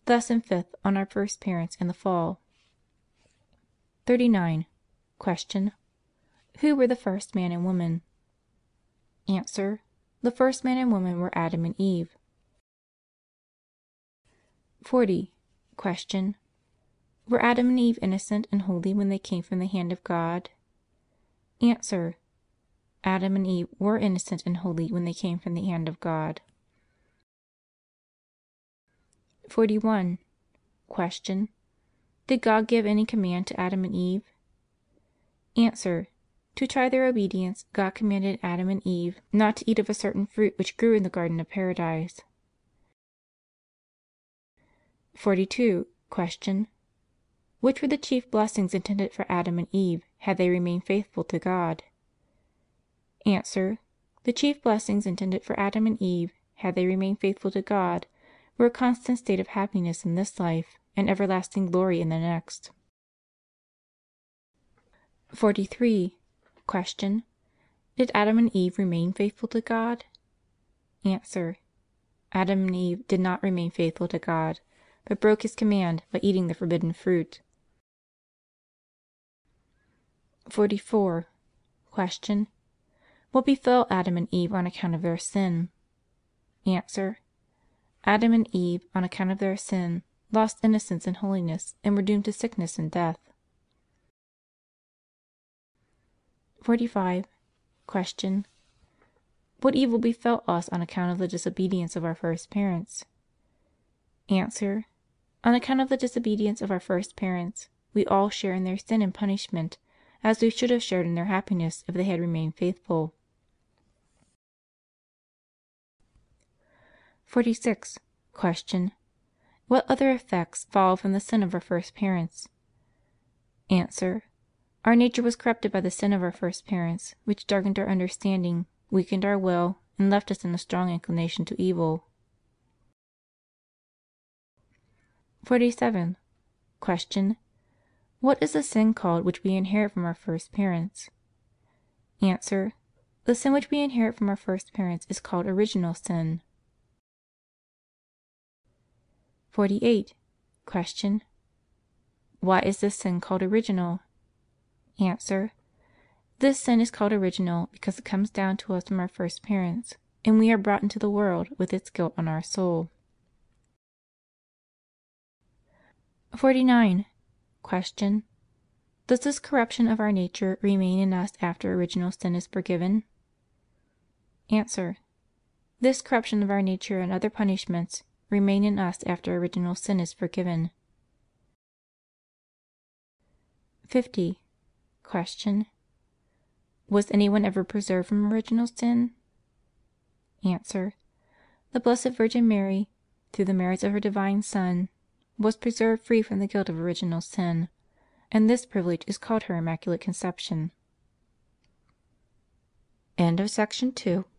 Lesson Fifth on our first parents and the fall. 39. Question. Who were the first man and woman? Answer. The first man and woman were Adam and Eve. 40. Question. Were Adam and Eve innocent and holy when they came from the hand of God? Answer. Adam and Eve were innocent and holy when they came from the hand of God. 41. Question. Did God give any command to Adam and Eve? Answer. To try their obedience, God commanded Adam and Eve not to eat of a certain fruit which grew in the garden of Paradise. 42. Question. Which were the chief blessings intended for Adam and Eve had they remained faithful to God? Answer. The chief blessings intended for Adam and Eve, had they remained faithful to God, were a constant state of happiness in this life and everlasting glory in the next. 43. Question. Did Adam and Eve remain faithful to God? Answer. Adam and Eve did not remain faithful to God, but broke His command by eating the forbidden fruit. 44. Question. What befell Adam and Eve on account of their sin? Answer. Adam and Eve, on account of their sin, lost innocence and holiness, and were doomed to sickness and death. 45. Question. What evil befell us on account of the disobedience of our first parents? Answer. On account of the disobedience of our first parents, we all share in their sin and punishment, as we should have shared in their happiness if they had remained faithful. 46. Question. What other effects followed from the sin of our first parents? Answer. Our nature was corrupted by the sin of our first parents, which darkened our understanding, weakened our will, and left us in a strong inclination to evil. 47. Question. What is the sin called which we inherit from our first parents? Answer. The sin which we inherit from our first parents is called original sin. 48. Question. Why is this sin called original? Answer. This sin is called original because it comes down to us from our first parents, and we are brought into the world with its guilt on our soul. 49. Question. Does this corruption of our nature remain in us after original sin is forgiven? Answer. This corruption of our nature and other punishments remain in us after original sin is forgiven. 50. Question. Was anyone ever preserved from original sin? Answer. The Blessed Virgin Mary, through the merits of her Divine Son, was preserved free from the guilt of original sin, and this privilege is called her Immaculate Conception. End of Section 2.